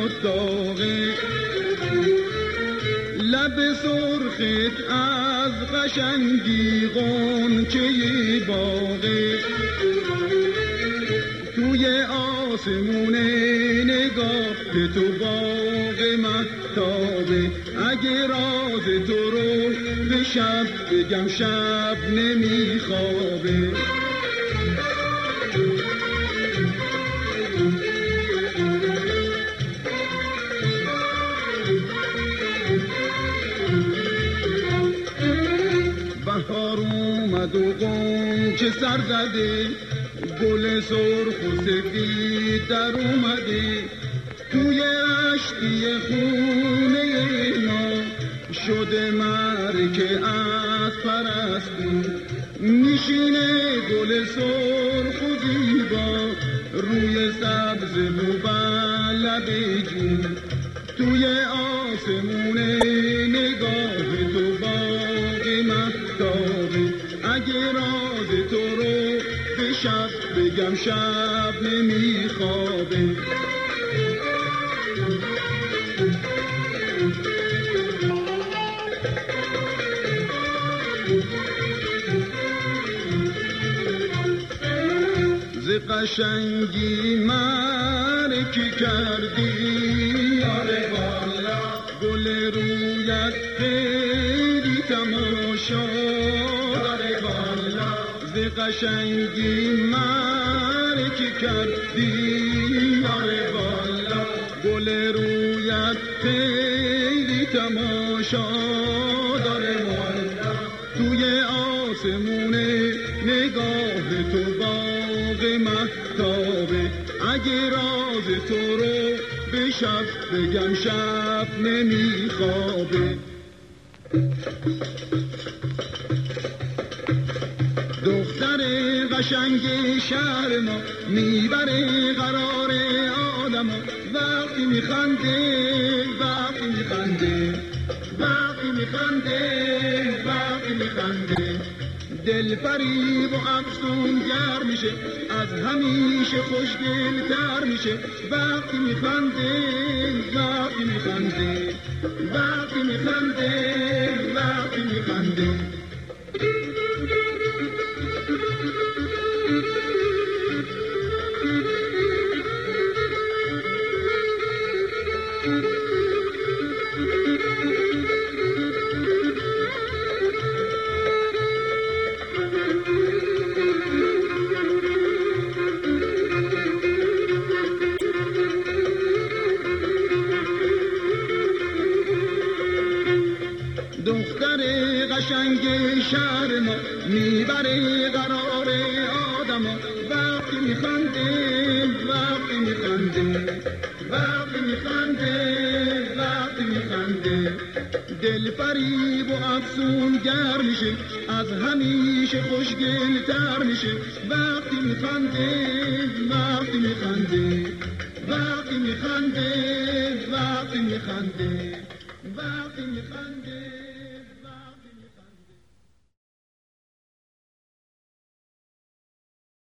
داغه، لب سرخت از قشنگی غنچه باغه، توی آسمون نگاه تو باغ مهتابه. اگه راز تو رو به شب بگم شب نمیخوابه. بهار اومد و غنچه سر زده، گل سرخ و سفید در اومده، توی اشکی خونه ما شده مرکه از پرستی. میشینه گل سرخ و زیبا روی سبز مبلب جون، توی آسمون نگاه تو باغ مهتابه. اگه راز تو رو به شب بگم شب نمیخوابه. ز قشنگی مرکی کردی آره والا، گل رویت خیلی تماشا آره والا. ز قشنگی مرکی کردی آره والا، گل رویت خیلی تماشا داره والا. توی آسمون نگاه تو باغ مهتابه. اگه راز تو رو به شب بگم شب نمیخوابه. دختر قشنگ شهر ما میبره قرار آدم ها، وقتی میخنده وقتی میخنده وقتی میخنده وقتی میخنده، دل فریب و افسونگر میشه، از همیشه خوشگل تر میشه. وقتی میخنده وقتی میخنده وقتی میخنده وقتی میخنده. دختر قشنگ شهر ما میبره قرار آدم ها، وقتی میخنده وقتی میخنده وقتی میخنده وقتی میخنده، دل فریب و افسونگر میشه، از همیشه خوشگل تر میشه. وقتی میخنده وقتی میخنده وقتی میخنده وقتی میخنده وقتی میخنده.